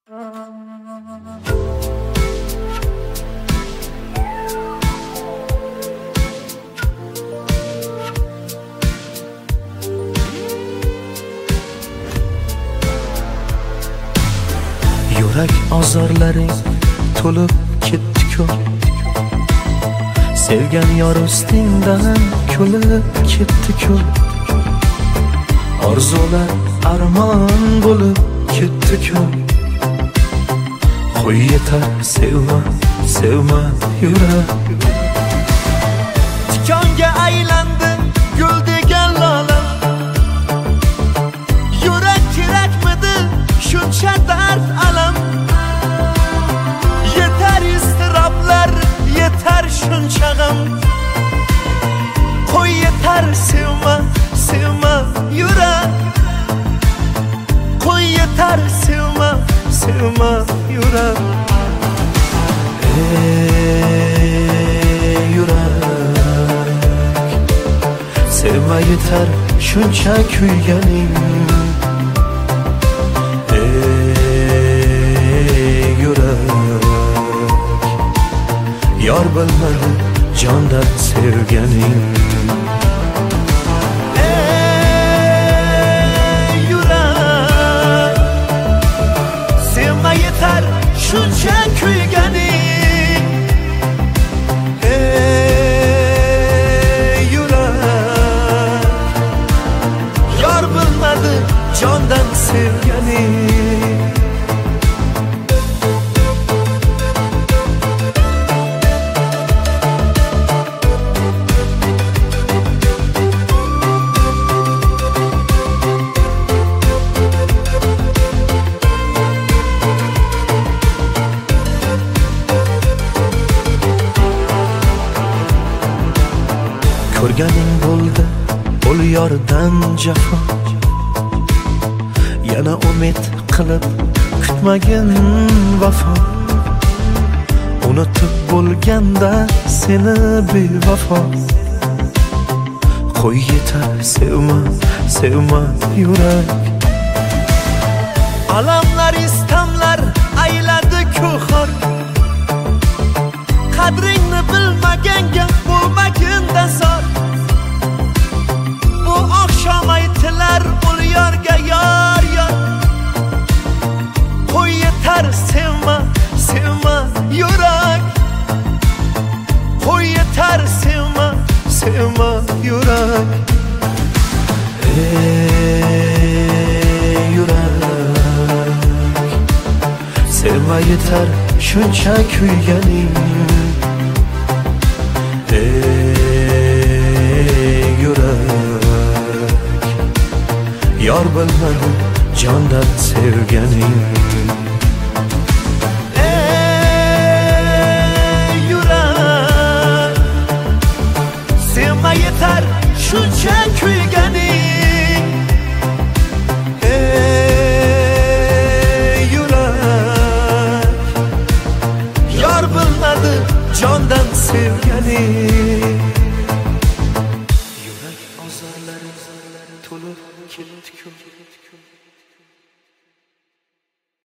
Yurak ozorlaring to'lib ketdi-ku, sevgan yor ustingdan kulib ketdi-ku, orzular armon bo'lib ketdi-ku. Qo'y yetar, sevma, sevma yurak. Tikonga aylandi gul degan lola, yurak kerakmidi shuncha dard alam. Yetar iztiroblar, yetar shuncha g'am. Qo'y yetar, sevma, sevma yurak. Qo'y yetar, sevma, sevma yurak. Yurak, sevma yetar shuncha kuyganing. Yurak, yor bilmadi jondan sevganing. Yurak, sevma yetar shuncha kuyganing. Yurak, yor bilmadi jondan sevganing. Ko'rganing bo'ldi ol yordan jafo, yana umid qilib kutmagin vafo. Unutib bo'lganda seni bevafo. Qo'y yetar, sevma, sevma yurak. Alamlar istamlar ayladi-ku xor, qadringni bilmaganga bo'lmaginda zor. Bu oqshom aytilar ul yorga yor yor. Qo'y yetar, sevma, sevma yurak. Qo'y yetar, sevma, sevma yurak. Yurak, sevma yetar shuncha kuyganing. Yurak, yor bilmadi jondan sevganing. Yurak, sevma yetar shuncha kuyganing. Yurak, yor bilmadi jondan sevganing.